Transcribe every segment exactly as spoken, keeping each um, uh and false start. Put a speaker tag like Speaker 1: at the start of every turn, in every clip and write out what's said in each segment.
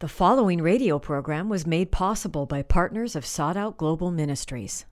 Speaker 1: The following radio program was made possible by partners of Sought Out Global Ministries.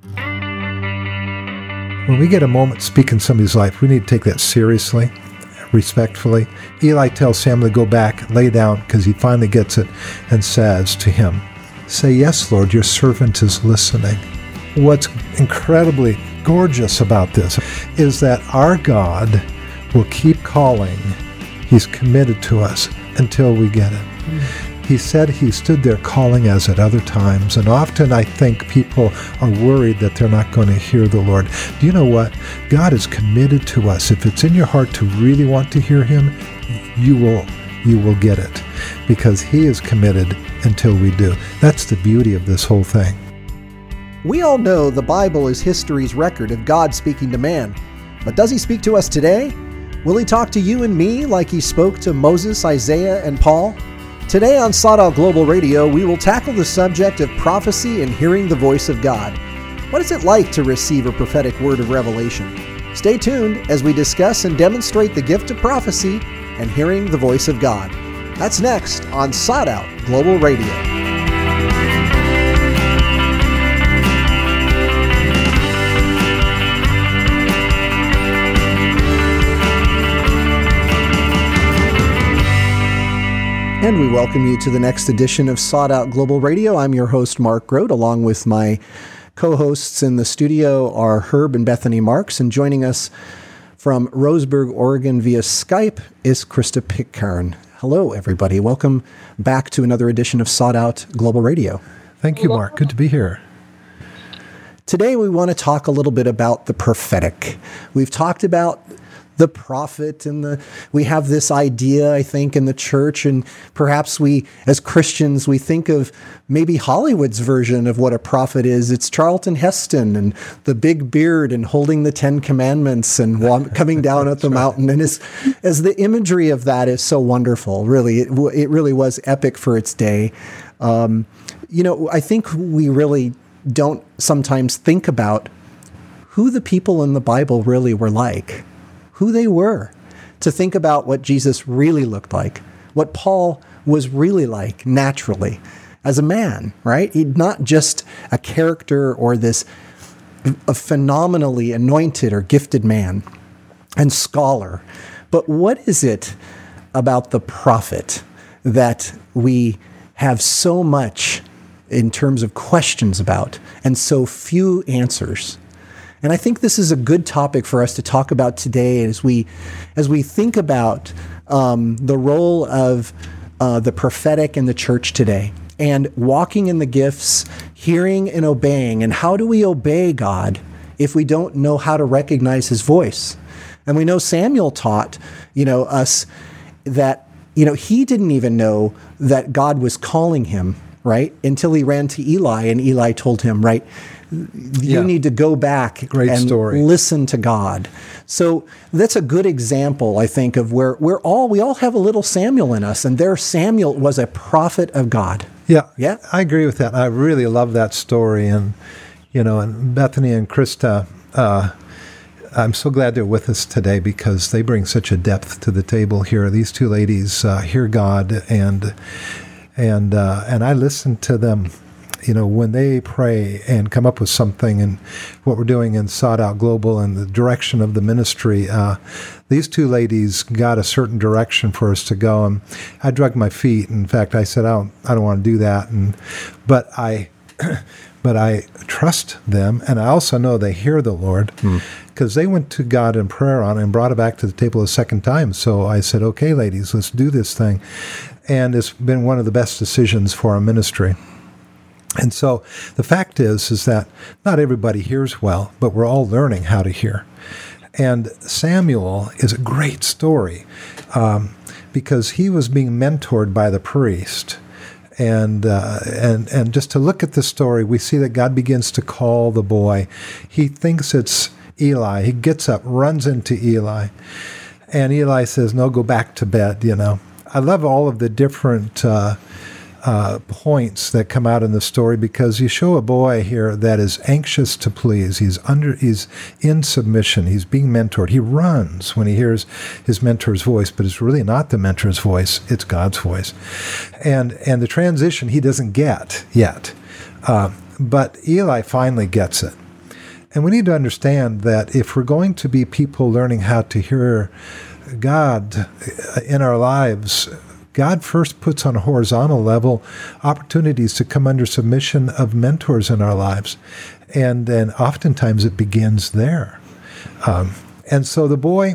Speaker 2: When we get a moment to speak in somebody's life, we need to take that seriously, respectfully. Eli tells Samuel to go back, lay down, because he finally gets it, and says to him, "Say, yes, Lord, your servant is listening." What's incredibly gorgeous about this is that our God will keep calling. He's committed to us until we get it. He said he stood there calling as at other times, and often I think people are worried that they're not going to hear the Lord. Do you know what? God is committed to us. If it's in your heart to really want to hear him, you will you will get it, because he is committed until we do. That's the beauty of this whole thing.
Speaker 3: We all know the Bible is history's record of God speaking to man. But does he speak to us today? Will he talk to you and me like he spoke to Moses, Isaiah, and Paul? Today on Sought Out Global Radio, we will tackle the subject of prophecy and hearing the voice of God. What is it like to receive a prophetic word of revelation? Stay tuned as we discuss and demonstrate the gift of prophecy and hearing the voice of God. That's next on Sought Out Global Radio. And we welcome you to the next edition of Sought Out Global Radio. I'm your host, Mark Grote, along with my co-hosts in the studio are Herb and Bethany Marks, and joining us from Roseburg, Oregon via Skype is Krista Pitcairn. Hello, everybody. Welcome back to another edition of Sought Out Global Radio.
Speaker 2: Thank you, Mark. Good to be here.
Speaker 3: Today we want to talk a little bit about the prophetic. We've talked about the prophet, and the we have this idea, I think, in the church, and perhaps we, as Christians, we think of maybe Hollywood's version of what a prophet is. It's Charlton Heston and the big beard and holding the Ten Commandments and coming down at the mountain. And as, as the imagery of that is so wonderful, really, it, it really was epic for its day. Um, you know, I think we really don't sometimes think about who the people in the Bible really were like. Who they were, to think about what Jesus really looked like, what Paul was really like naturally as a man, right? He's not just a character or this a phenomenally anointed or gifted man and scholar, but what is it about the prophet that we have so much in terms of questions about and so few answers? And I think this is a good topic for us to talk about today as we as we think about um, the role of uh, the prophetic in the church today, and walking in the gifts, hearing and obeying. And how do we obey God if we don't know how to recognize his voice? And we know Samuel taught, you know, us that, you know, he didn't even know that God was calling him, right? Until he ran to Eli, and Eli told him, right, you yeah. need to go back
Speaker 2: Great
Speaker 3: and
Speaker 2: story.
Speaker 3: listen to God. So that's a good example, I think, of where we're all, we all have a little Samuel in us, and there Samuel was a prophet of God.
Speaker 2: Yeah,
Speaker 3: yeah,
Speaker 2: I agree with that. I really love that story. And, you know, and Bethany and Krista, uh, I'm so glad they're with us today, because they bring such a depth to the table here. These two ladies uh, hear God, and and uh, and I listen to them. You know, when they pray and come up with something, and what we're doing in Sought Out Global and the direction of the ministry, uh, these two ladies got a certain direction for us to go. And I dragged my feet. In fact, I said, I don't, I don't want to do that. And but I, but I trust them, and I also know they hear the Lord, because hmm. they went to God in prayer on it and brought it back to the table a second time. So I said, okay, ladies, let's do this thing. And it's been one of the best decisions for our ministry. And so the fact is, is that not everybody hears well, but we're all learning how to hear. And Samuel is a great story um, because he was being mentored by the priest. And, uh, and, and just to look at the story, we see that God begins to call the boy. He thinks it's Eli. He gets up, runs into Eli. And Eli says, no, go back to bed, you know. I love all of the different uh, uh, points that come out in the story, because you show a boy here that is anxious to please. He's under, he's in submission. He's being mentored. He runs when he hears his mentor's voice, but it's really not the mentor's voice. It's God's voice. And, and the transition he doesn't get yet. Uh, but Eli finally gets it. And we need to understand that if we're going to be people learning how to hear God in our lives, God first puts on a horizontal level opportunities to come under submission of mentors in our lives. And then oftentimes it begins there. Um, and so the boy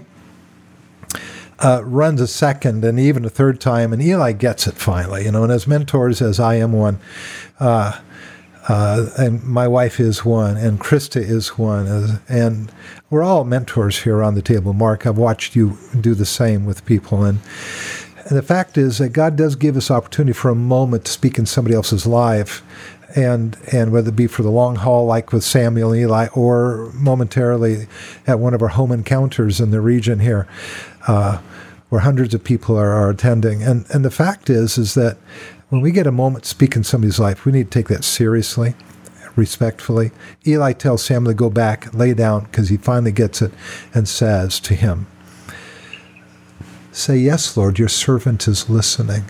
Speaker 2: uh, runs a second and even a third time, and Eli gets it finally. You know, and as mentors, as I am one, uh, Uh, and my wife is one, and Krista is one, uh, and we're all mentors here on the table. Mark, I've watched you do the same with people, and, and the fact is that God does give us opportunity for a moment to speak in somebody else's life, and and whether it be for the long haul, like with Samuel and Eli, or momentarily at one of our home encounters in the region here, uh, where hundreds of people are, are attending. And and the fact is, is that when we get a moment to speak in somebody's life, we need to take that seriously, respectfully. Eli tells Samuel to go back, lay down, because he finally gets it, and says to him, "Say, yes, Lord, your servant is listening."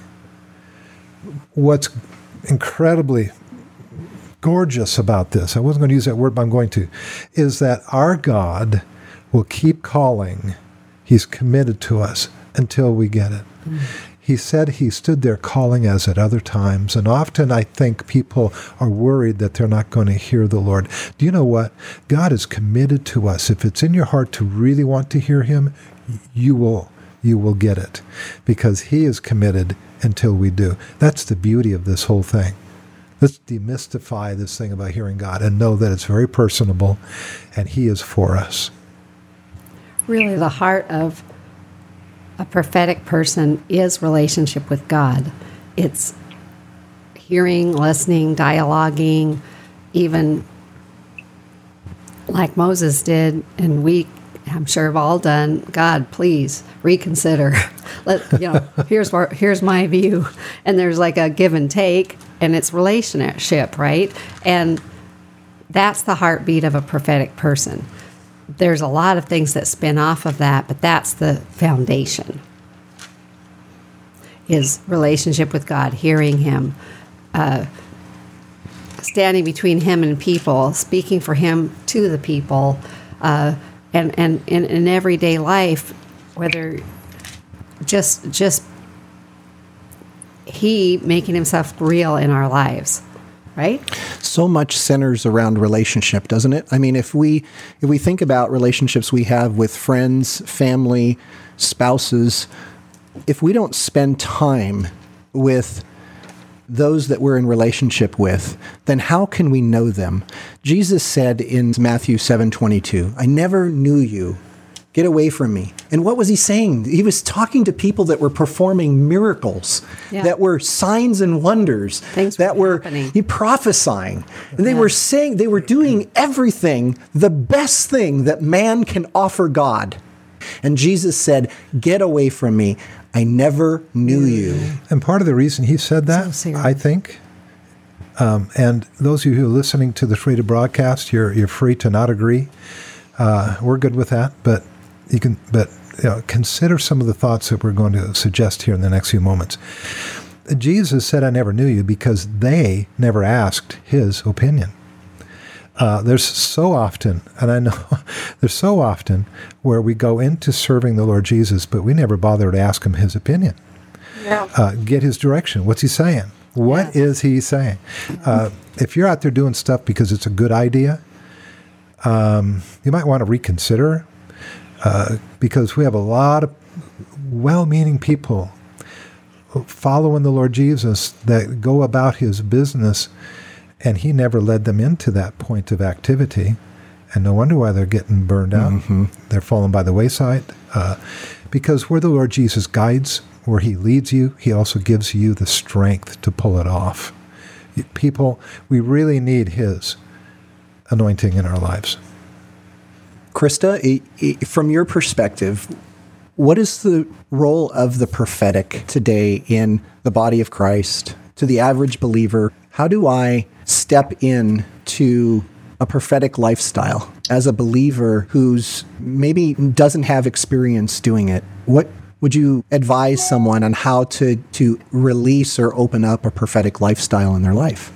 Speaker 2: What's incredibly gorgeous about this, I wasn't going to use that word, but I'm going to, is that our God will keep calling. He's committed to us until we get it. Mm. He said he stood there calling as at other times, and often I think people are worried that they're not going to hear the Lord. Do you know what? God is committed to us. If it's in your heart to really want to hear him, you will you will get it, because he is committed until we do. That's the beauty of this whole thing. Let's demystify this thing about hearing God and know that it's very personable, and he is for us.
Speaker 4: Really, the heart of a prophetic person is relationship with God. It's hearing, listening, dialoguing, even like Moses did, and we, I'm sure, have all done. God, please reconsider. Let you know. Here's where, here's my view, and there's like a give and take, and it's relationship, right? And that's the heartbeat of a prophetic person. There's a lot of things that spin off of that, but that's the foundation, is relationship with God, hearing him, uh, standing between him and people, speaking for him to the people, uh, and, and, and in everyday life, whether just just he making himself real in our lives. Right?
Speaker 3: So much centers around relationship, doesn't it? I mean, if we if we think about relationships we have with friends, family, spouses, if we don't spend time with those that we're in relationship with, then how can we know them? Jesus said in Matthew seven twenty-two, "I never knew you. Get away from me." And what was he saying? He was talking to people that were performing miracles, yeah. that were signs and wonders,
Speaker 4: Things
Speaker 3: that
Speaker 4: were,
Speaker 3: were
Speaker 4: happening.
Speaker 3: he prophesying. And they yeah. were saying, they were doing everything, the best thing that man can offer God. And Jesus said, "Get away from me. I never knew you."
Speaker 2: And part of the reason he said that, so I think, um, and those of you who are listening to this radio broadcast, you're you're free to not agree. Uh, we're good with that, but you can, but you know, consider some of the thoughts that we're going to suggest here in the next few moments. Jesus said, "I never knew you," because they never asked his opinion. Uh, there's so often, and I know there's so often where we go into serving the Lord Jesus, but we never bother to ask him his opinion. Yeah. Uh, get his direction. What's he saying? What yeah. is he saying? Uh, if you're out there doing stuff because it's a good idea, um, you might want to reconsider. Uh, because we have a lot of well-meaning people following the Lord Jesus that go about his business, and he never led them into that point of activity. And no wonder why they're getting burned out. Mm-hmm. They're falling by the wayside. Uh, because where the Lord Jesus guides, where he leads you, he also gives you the strength to pull it off. People, we really need his anointing in our lives.
Speaker 3: Krista, from your perspective, what is the role of the prophetic today in the body of Christ, to the average believer, how do I step in to a prophetic lifestyle as a believer who's maybe doesn't have experience doing it? What would you advise someone on how to, to release or open up a prophetic lifestyle in their life?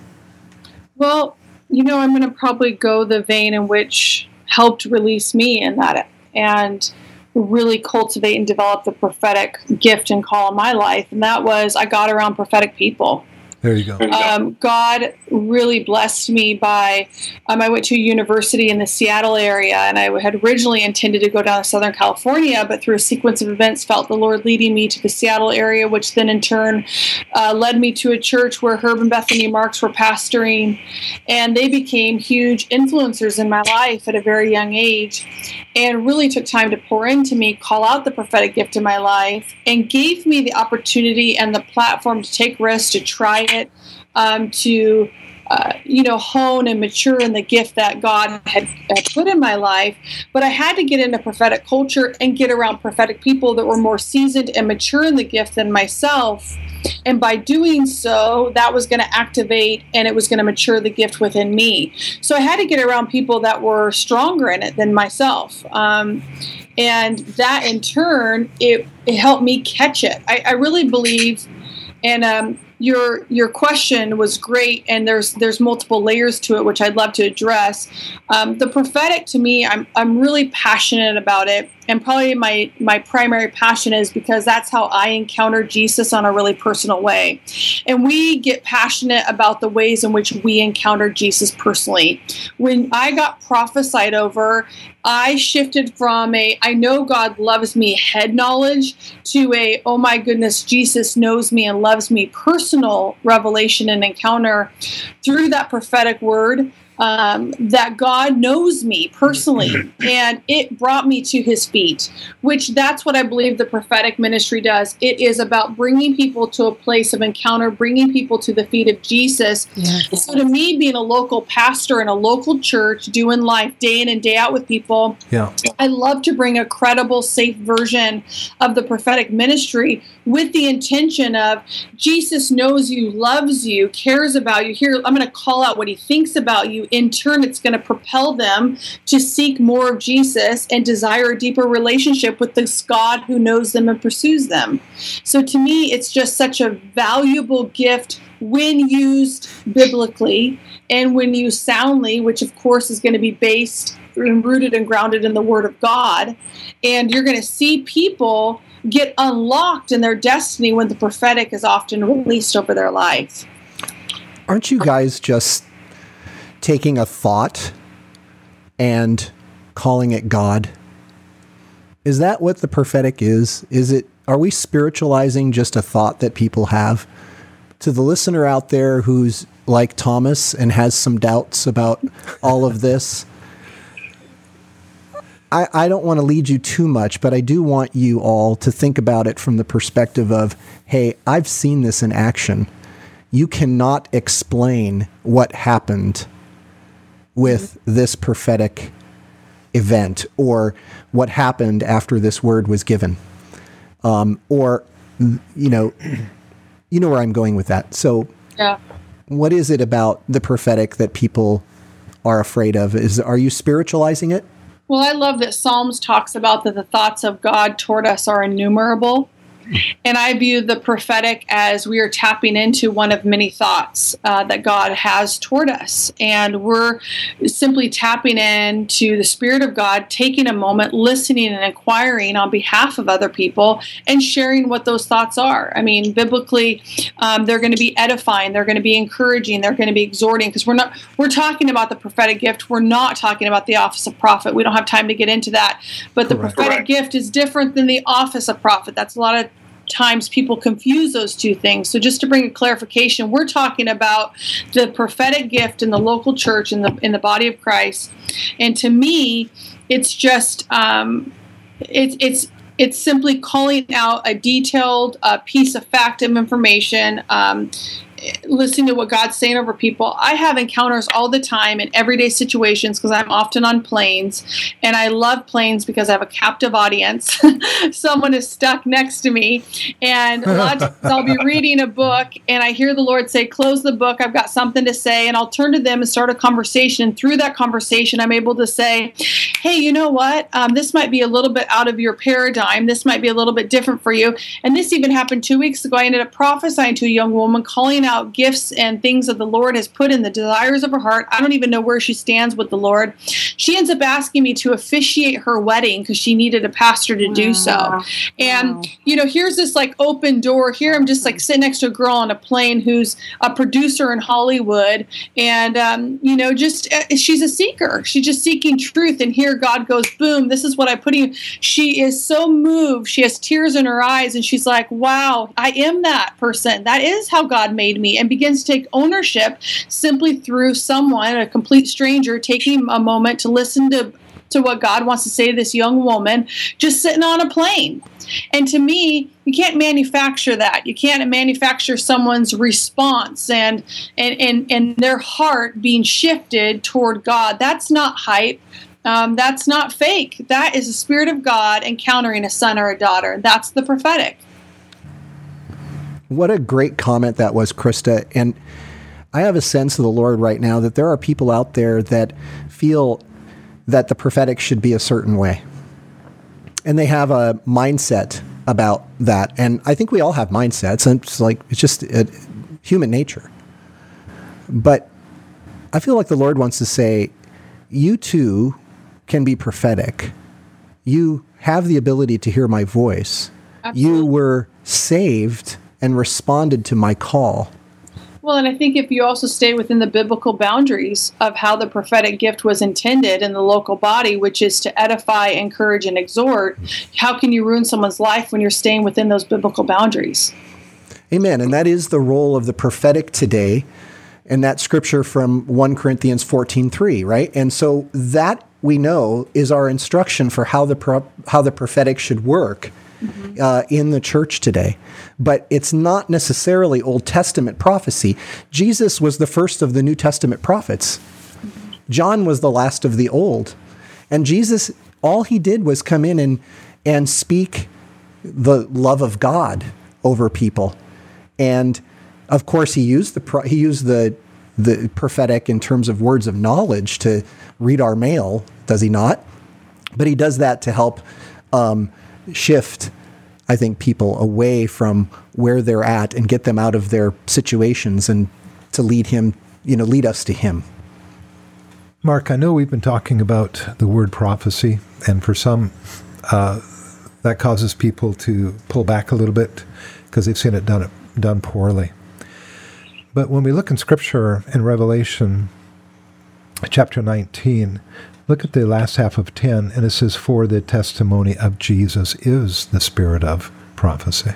Speaker 5: Well, you know, I'm going to probably go the vein in which helped release me in that and really cultivate and develop the prophetic gift and call in my life. And that was I got around prophetic people.
Speaker 2: There you go.
Speaker 5: Um, God really blessed me by, um, I went to a university in the Seattle area, and I had originally intended to go down to Southern California, but through a sequence of events felt the Lord leading me to the Seattle area, which then in turn uh, led me to a church where Herb and Bethany Marks were pastoring, and they became huge influencers in my life at a very young age, and really took time to pour into me, call out the prophetic gift in my life, and gave me the opportunity and the platform to take risks, to try it, um, to uh, you know, hone and mature in the gift that God had, had put in my life. But I had to get into prophetic culture and get around prophetic people that were more seasoned and mature in the gift than myself. And by doing so, that was going to activate and it was going to mature the gift within me. So I had to get around people that were stronger in it than myself. Um, and that in turn, it, it helped me catch it. I, I really believe, and um, your your question was great, and there's there's multiple layers to it, which I'd love to address. Um, the prophetic, to me, I'm I'm really passionate about it, and probably my my primary passion is because that's how I encounter Jesus on a really personal way. And we get passionate about the ways in which we encounter Jesus personally. When I got prophesied over, I shifted from a I know God loves me head knowledge to a oh my goodness, Jesus knows me and loves me personal revelation and encounter through that prophetic word. Um, that God knows me personally, and it brought me to his feet, which that's what I believe the prophetic ministry does. It is about bringing people to a place of encounter, bringing people to the feet of Jesus. Yes. So to me, being a local pastor in a local church, doing life day in and day out with people, yeah. I love to bring a credible, safe version of the prophetic ministry with the intention of Jesus knows you, loves you, cares about you. Here, I'm going to call out what he thinks about you. In turn, it's going to propel them to seek more of Jesus and desire a deeper relationship with this God who knows them and pursues them. So to me, it's just such a valuable gift when used biblically and when used soundly, which of course is going to be based and rooted and grounded in the Word of God. And you're going to see people get unlocked in their destiny when the prophetic is often released over their life.
Speaker 3: Aren't you guys just taking a thought and calling it God? Is that what the prophetic is? Is it, are we spiritualizing just a thought that people have? To the listener out there who's like Thomas and has some doubts about all of this, I, I don't want to lead you too much, but I do want you all to think about it from the perspective of, hey, I've seen this in action. You cannot explain what happened with this prophetic event or what happened after this word was given. Um, or, you know, you know where I'm going with that. So yeah. What is it about the prophetic that people are afraid of? Is, are you spiritualizing it?
Speaker 5: Well, I love that Psalms talks about that the thoughts of God toward us are innumerable. And I view the prophetic as we are tapping into one of many thoughts uh, that God has toward us. And we're simply tapping into the Spirit of God, taking a moment, listening and inquiring on behalf of other people and sharing what those thoughts are. I mean, biblically, um, they're going to be edifying, they're going to be encouraging, they're going to be exhorting, because we're not, we're talking about the prophetic gift. We're not talking about the office of prophet. We don't have time to get into that. But the Correct. prophetic Correct. gift is different than the office of prophet. That's a lot of times people confuse those two things. So just to bring a clarification, we're talking about the prophetic gift in the local church, in the in the body of Christ. And to me, it's just um, it's it's it's simply calling out a detailed uh, piece of fact of information. Um, listening to what God's saying over people. I have encounters all the time in everyday situations because I'm often on planes, and I love planes because I have a captive audience. Someone is stuck next to me, and a lot of times I'll be reading a book, and I hear the Lord say, close the book, I've got something to say, and I'll turn to them and start a conversation. And through that conversation, I'm able to say, hey, you know what? Um, this might be a little bit out of your paradigm. This might be a little bit different for you. And this even happened two weeks ago. I ended up prophesying to a young woman, calling out gifts and things that the Lord has put in the desires of her heart. I don't even know where she stands with the Lord. She ends up asking me to officiate her wedding because she needed a pastor to do so. And, wow. you know, here's this like open door. Here I'm just like sitting next to a girl on a plane who's a producer in Hollywood. And, um, you know, just uh, she's a seeker. She's just seeking truth. And here God goes, boom, this is what I put in. She is so moved. She has tears in her eyes. And she's like, wow, I am that person. That is how God made me, and begins to take ownership simply through someone, a complete stranger, taking a moment to listen to, to what God wants to say to this young woman, just sitting on a plane. And to me, you can't manufacture that. You can't manufacture someone's response and, and, and, and their heart being shifted toward God. That's not hype. Um, that's not fake. That is the Spirit of God encountering a son or a daughter. That's the prophetic.
Speaker 3: What a great comment that was, Krista. And I have a sense of the Lord right now that there are people out there that feel that the prophetic should be a certain way. And they have a mindset about that. And I think we all have mindsets. And it's like, it's just a, human nature. But I feel like the Lord wants to say, you too can be prophetic. You have the ability to hear my voice. Absolutely. You were saved and responded to my call.
Speaker 5: Well, and I think if you also stay within the biblical boundaries of how the prophetic gift was intended in the local body, which is to edify, encourage, and exhort, how can you ruin someone's life when you're staying within those biblical boundaries?
Speaker 3: Amen. And that is the role of the prophetic today. And that scripture from First Corinthians fourteen three, right? And so that we know is our instruction for how the pro- how the prophetic should work. Mm-hmm. Uh, in the church today. But it's not necessarily Old Testament prophecy. Jesus was the first of the New Testament prophets. Mm-hmm. John was the last of the old. And Jesus, all he did was come in and, and speak the love of God over people. And of course, he used the pro- he used the the prophetic in terms of words of knowledge to read our mail, does he not? But he does that to help um, shift, I think, people away from where they're at and get them out of their situations and to lead him, you know, lead us to him.
Speaker 2: Mark, I know we've been talking about the word prophecy, and for some, uh, that causes people to pull back a little bit because they've seen it done done poorly. But when we look in Scripture in Revelation chapter nineteen, look at the last half of ten, and it says, for the testimony of Jesus is the spirit of prophecy.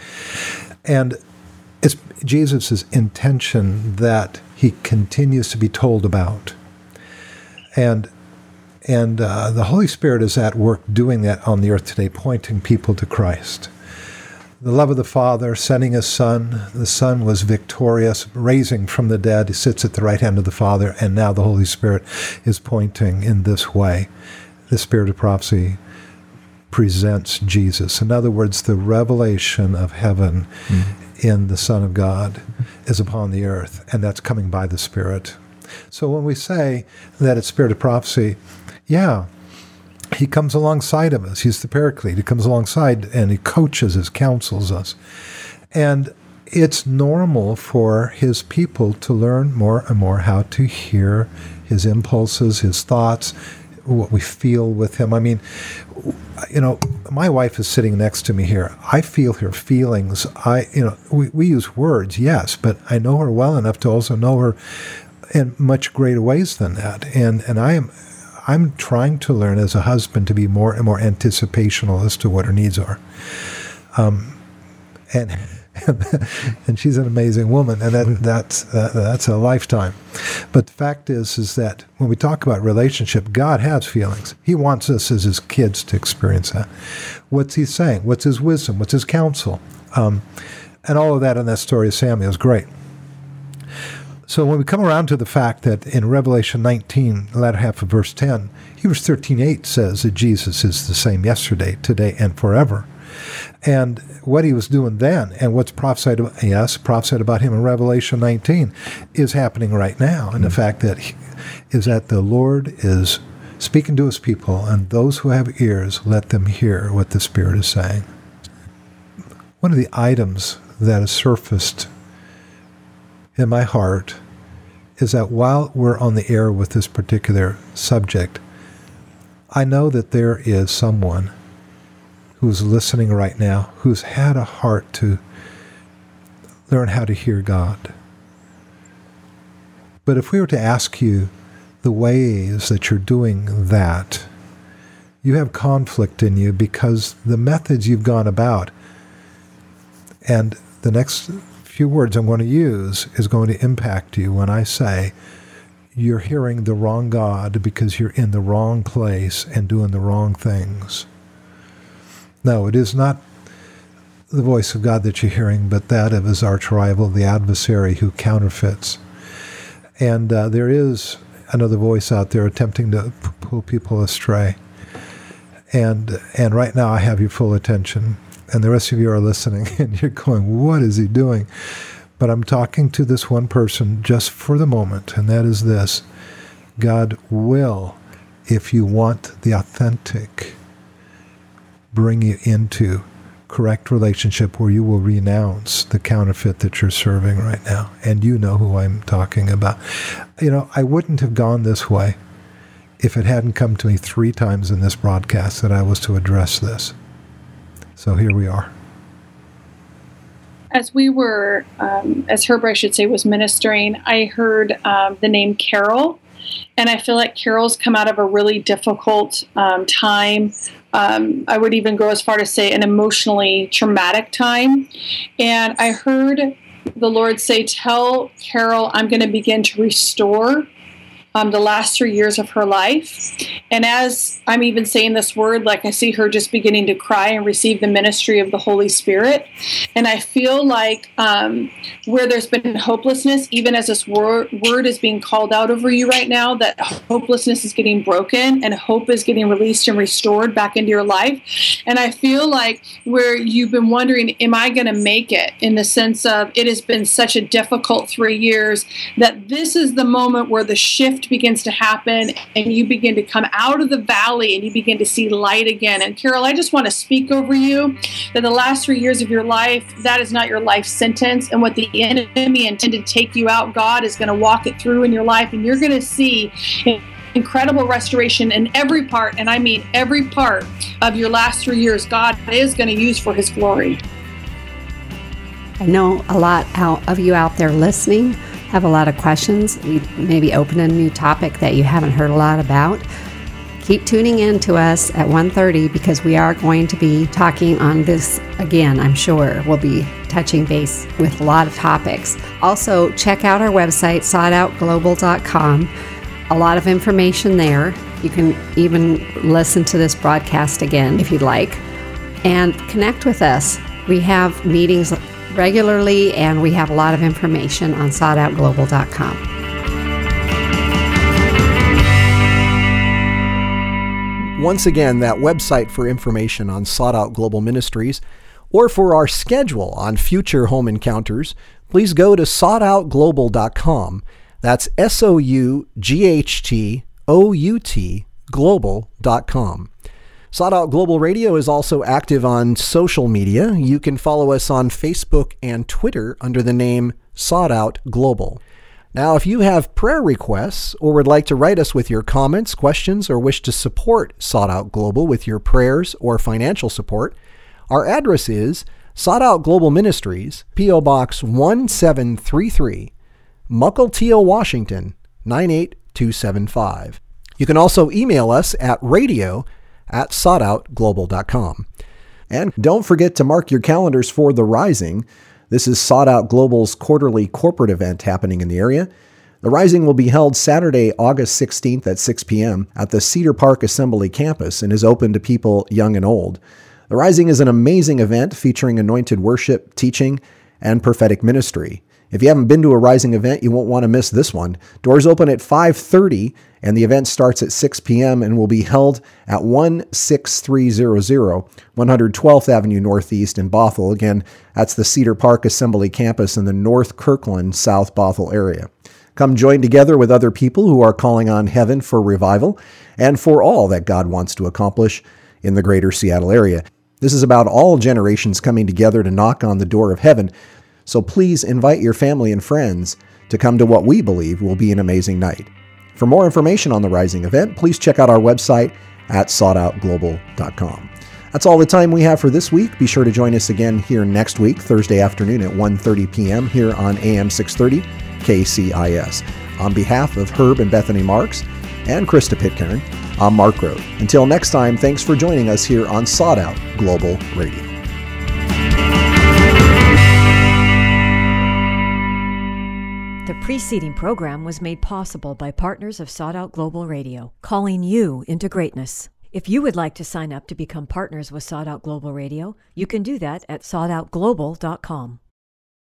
Speaker 2: And it's Jesus' intention that he continues to be told about. And and uh, the Holy Spirit is at work doing that on the earth today, pointing people to Christ. The love of the Father, sending his Son. The Son was victorious, raising from the dead. He sits at the right hand of the Father, and now the Holy Spirit is pointing in this way. The Spirit of prophecy presents Jesus. In other words, the revelation of heaven mm-hmm. in the Son of God is upon the earth, and that's coming by the Spirit. So when we say that it's Spirit of prophecy, yeah, he comes alongside of us. He's the Paraclete. He comes alongside and he coaches us, counsels us. And it's normal for his people to learn more and more how to hear his impulses, his thoughts, what we feel with him. I mean, you know, my wife is sitting next to me here. I feel her feelings. I, you know, we, we use words, yes, but I know her well enough to also know her in much greater ways than that. And and I am I'm trying to learn as a husband to be more and more anticipational as to what her needs are. Um, and and she's an amazing woman, and that, that's uh, that's a lifetime. But the fact is, is that when we talk about relationship, God has feelings. He wants us as his kids to experience that. What's he saying? What's his wisdom? What's his counsel? Um, and all of that in that story of Samuel is great. So when we come around to the fact that in Revelation nineteen, the latter half of verse ten, Hebrews thirteen eight says that Jesus is the same yesterday, today, and forever. And what he was doing then, and what's prophesied about, yes, prophesied about him in Revelation nineteen, is happening right now. And mm-hmm. the fact that he, is that the Lord is speaking to his people, and those who have ears, let them hear what the Spirit is saying. One of the items that has surfaced in my heart is that while we're on the air with this particular subject, I know that there is someone who's listening right now who's had a heart to learn how to hear God. But if we were to ask you the ways that you're doing that, you have conflict in you because the methods you've gone about, and the next few words I'm going to use is going to impact you when I say you're hearing the wrong God because you're in the wrong place and doing the wrong things. No, it is not the voice of God that you're hearing, but that of his arch rival, the adversary who counterfeits. And uh, there is another voice out there attempting to p- pull people astray. And and right now I have your full attention. And the rest of you are listening, and you're going, what is he doing? But I'm talking to this one person just for the moment, and that is this. God will, if you want the authentic, bring you into correct relationship where you will renounce the counterfeit that you're serving right now. And you know who I'm talking about. You know, I wouldn't have gone this way if it hadn't come to me three times in this broadcast that I was to address this. So here we are.
Speaker 5: As we were, um, as Herb, I should say, was ministering, I heard um, the name Carol. And I feel like Carol's come out of a really difficult um, time. Um, I would even go as far to say an emotionally traumatic time. And I heard the Lord say, tell Carol, I'm going to begin to restore Um, the last three years of her life. And as I'm even saying this word, like I see her just beginning to cry and receive the ministry of the Holy Spirit. And I feel like um, where there's been hopelessness, even as this word, word is being called out over you right now, that hopelessness is getting broken and hope is getting released and restored back into your life. And I feel like where you've been wondering, am I going to make it? In the sense of it has been such a difficult three years that this is the moment where the shift begins to happen and you begin to come out of the valley and you begin to see light again. And Carol, I just want to speak over you that the last three years of your life, that is not your life sentence. And what the enemy intended to take you out, God is going to walk it through in your life, and you're going to see incredible restoration in every part, and I mean every part of your last three years, God is going to use for his glory.
Speaker 4: I know a lot out of you out there listening have a lot of questions. We maybe open a new topic that you haven't heard a lot about. Keep tuning in to us at one thirty because we are going to be talking on this again, I'm sure. We'll be touching base with a lot of topics. Also, check out our website, sought out global dot com. A lot of information there. You can even listen to this broadcast again if you'd like. And connect with us. We have meetings regularly, and we have a lot of information on sought out global dot com.
Speaker 3: Once again, that website for information on Sought Out Global Ministries or for our schedule on future home encounters, please go to sought out global dot com. That's S O U G H T O U T global dot com. Sought Out Global Radio is also active on social media. You can follow us on Facebook and Twitter under the name Sought Out Global. Now, if you have prayer requests or would like to write us with your comments, questions, or wish to support Sought Out Global with your prayers or financial support, our address is Sought Out Global Ministries, P O Box one seven three three, Mukilteo, Washington, nine eight two seven five. You can also email us at radio at sought out global dot com. And don't forget to mark your calendars for The Rising. This is Sought Out Global's quarterly corporate event happening in the area. The Rising will be held Saturday, August sixteenth at six p.m. at the Cedar Park Assembly campus and is open to people young and old. The Rising is an amazing event featuring anointed worship, teaching, and prophetic ministry. If you haven't been to a Rising event, you won't want to miss this one. Doors open at five thirty, and the event starts at six p.m. and will be held at one six three zero zero, one hundred twelfth Avenue Northeast in Bothell. Again, that's the Cedar Park Assembly Campus in the North Kirkland, South Bothell area. Come join together with other people who are calling on heaven for revival and for all that God wants to accomplish in the greater Seattle area. This is about all generations coming together to knock on the door of heaven. So please invite your family and friends to come to what we believe will be an amazing night. For more information on the Rising event, please check out our website at sought out global dot com. That's all the time we have for this week. Be sure to join us again here next week, Thursday afternoon at one thirty p.m. here on A M six thirty K C I S. On behalf of Herb and Bethany Marks and Krista Pitcairn, I'm Mark Rowe. Until next time, thanks for joining us here on Sought Out Global Radio.
Speaker 1: The preceding program was made possible by partners of Sought Out Global Radio, calling you into greatness. If you would like to sign up to become partners with Sought Out Global Radio, you can do that at sought out global dot com.